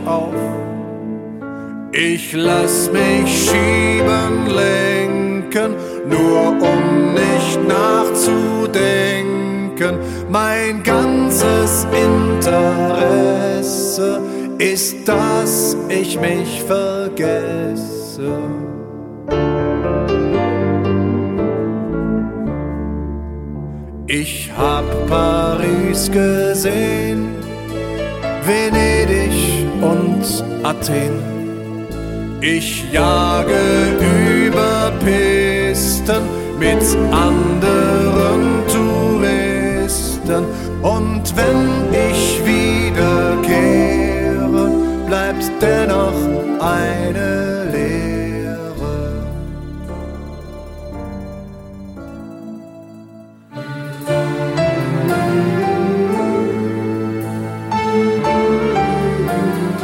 auf. Ich lass mich schieben, lenken, nur um nicht nachzudenken. Mein ganzes Interesse ist, dass ich mich vergesse. Ich hab Paris gesehen, Venedig und Athen. Ich jage über Pisten mit anderen Touristen. Und wenn ich wiederkehre, bleibt dennoch eine